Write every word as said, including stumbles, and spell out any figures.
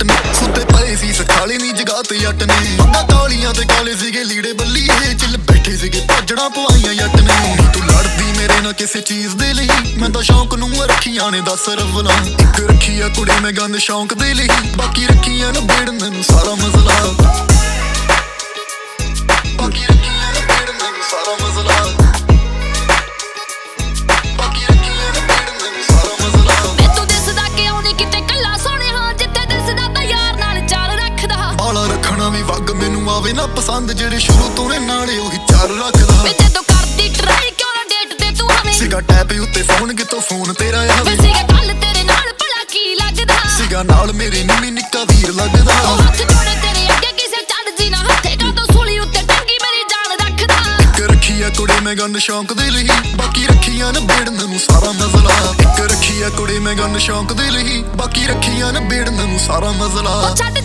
ਨੇ ਸੁੱਤੇ ਪਏ ਸੀ ਸਖਾਲੇ ਨੀ ਜਗਾ ਤੇ ਜੱਟ ਨੇ ਪੱਗਾਂ ਕਾਲੀਆਂ ਤੇ ਕਾਲੇ ਸੀਗੇ ਲੀੜੇ ਬੱਲੀਏ ਚਿੱਲ ਬੈਠੇ ਸੀਗੇ ਭਾਜੜਾਂ ਪਵਾਈਆਂ ਜੱਟ ਨੇ ਤੂੰ ਲੜਦੀ ਮੇਰੇ ਨਾਲ ਕਿਸੇ ਚੀਜ਼ ਦੇ ਲਈ ਮੈਂ ਤਾਂ ਸ਼ੌਂਕ ਨੂੰ ਰੱਖੀਆਂ ਨੇ ਦਸ ਰਵਲਾਂ ਇੱਕ ਰੱਖੀ ਆ ਕੁੜੀ ਮੈਂ ਗੰਦ ਸ਼ੌਂਕ ਦੇ ਲਈ ਬਾਕੀ ਰੱਖੀਆਂ ਨਾ ਬੇੜਨ ਨੂੰ ਸਾਰਾ ਮਸਲਾ ਬਾਕੀ ਰੱਖੀਆਂ ਨਾ ਬੇੜਨ ਨੂੰ ਸਾਰਾ ਮਸਲਾ ਬਾਕੀ ਰੱਖੀਆਂ ਨਾ ਬੇੜਨ ਨੂੰ ਸਾਰਾ ਮਸਲਾ ਵੇ ਤੂੰ ਦਿਸਦਾ ਕਿਉਂ ਨੀ ਕਿਤੇ ਕੱਲਾ ਸੋਹਣਿਆ ਜਿੱਥੇ ਦਿਸਦਾ ਤਾਂ ਯਾਰ ਨਾਲ ਚਾਲ ਰੱਖਦਾ ਬਾਲਾ ਰੱਖਣਾ ਵੀ ਵੱਗ ਮੈਨੂੰ ਆਵੇ ਨਾ ਪਸੰਦ ਜਿਹੜੇ ਸ਼ੁਰੂ ਤੋਂ ਨੇ ਨਾਲੇ ਉਹੀ ਚਾਰ ਰੱਖਦਾ ਵੇ ਜਦੋਂ ਕਰਦੀ ਟਰਾਈ ਕਿਉਂ ਨਾ ਡੇਟ ਤੇ ਤੂੰ ਹਵੇਂ ਸੀਗਾ ਟੈਪ ਉੱਤੇ ਫੋਨ ਕਿਤੋਂ ਫੋਨ ਤੇਰਾ ਵੇ ਆਵੇ ਸੀਗਾ ਕੱਲ ਤੇਰੇ ਨਾਲ ਭਲਾ ਕੀ ਲੱਗਦਾ ਸੀਗਾ ਨਾਲ ਮੇਰੇ ਨੀਵੀਂ ਨਿੱਕਾ ਵੀਰ ਲੱਗਦਾ ਉਹ ਹੱਥ ਜੋੜੇ ਤੇਰੇ ਅੱਗੇ ਕਿਸੇ ਚੜ ਜੀ ਨਾ ਹੱਥੇ ਕਾ ਤੋਂ ਸੂਲੀ ਉੱਤੇ ਟੰਗੀ ਮੇਰੀ ਜਾਨ ਰੱਖਦਾ ਇੱਕ ਰੱਖੀ ਆ ਕੁੜੀ ਮੈਂ ਗੰਦ ਸ਼ੌਂਕ ਦੇ ਲਈ ਬਾਕੀ ਰੱਖੀਆਂ ਨਾ ਬੇੜਨ ਨੂੰ ਸਾਰਾ ਮਸਲਾ ਇੱਕ ਰੱਖੀ ਆ ਕੁੜੀ ਮੈਂ ਗੰਦ ਸ਼ੌਂਕ ਦੇ ਲਈ ਬਾਕੀ ਰੱਖੀਆਂ ਨਾ ਬੇੜਨ ਨੂੰ ਸਾਰਾ ਮਸਲਾ ਉਹ ਛੱਡ